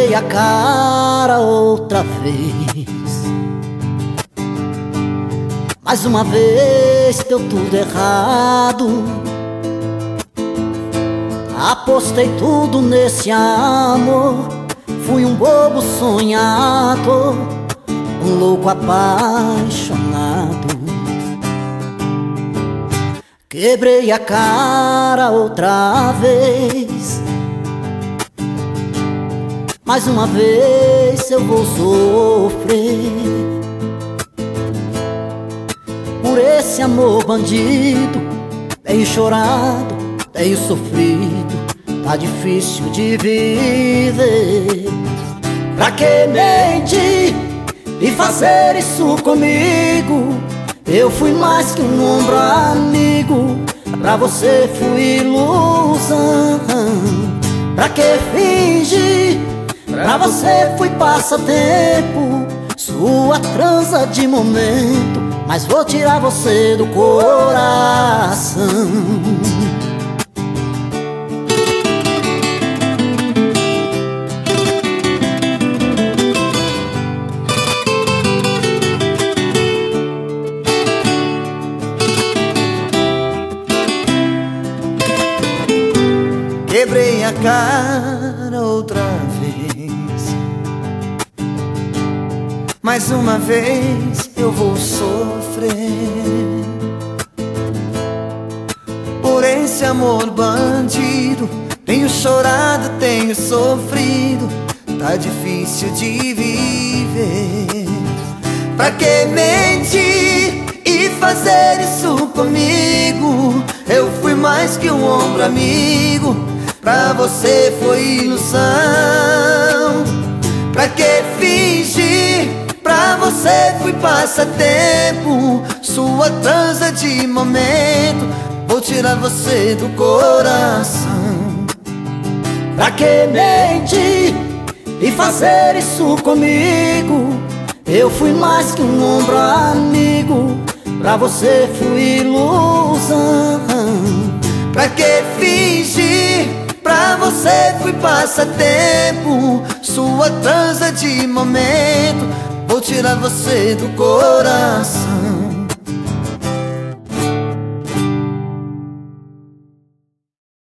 Quebrei a cara outra vez, mais uma vez deu tudo errado. Apostei tudo nesse amor, fui um bobo sonhado, um louco apaixonado. Quebrei a cara outra vez, mais uma vez eu vou sofrer por esse amor bandido. Tenho chorado, tenho sofrido, tá difícil de viver. Pra que mentir e fazer isso comigo? Eu fui mais que um ombro amigo, pra você fui ilusão. Pra que fingir? Pra você fui passatempo, sua transa de momento, mas vou tirar você do coração. Quebrei a cara outra vez, mais uma vez eu vou sofrer por esse amor bandido. Tenho chorado, tenho sofrido, tá difícil de viver. Pra que mentir e fazer isso comigo? Eu fui mais que um ombro amigo, pra você foi ilusão. Pra que fingir? Pra você fui passatempo, sua transa de momento, vou tirar você do coração. Pra que mentir e fazer isso comigo? Eu fui mais que um ombro amigo, pra você fui ilusão. Pra que fingir? Pra você fui passatempo, sua transa de momento, vou tirar você do coração.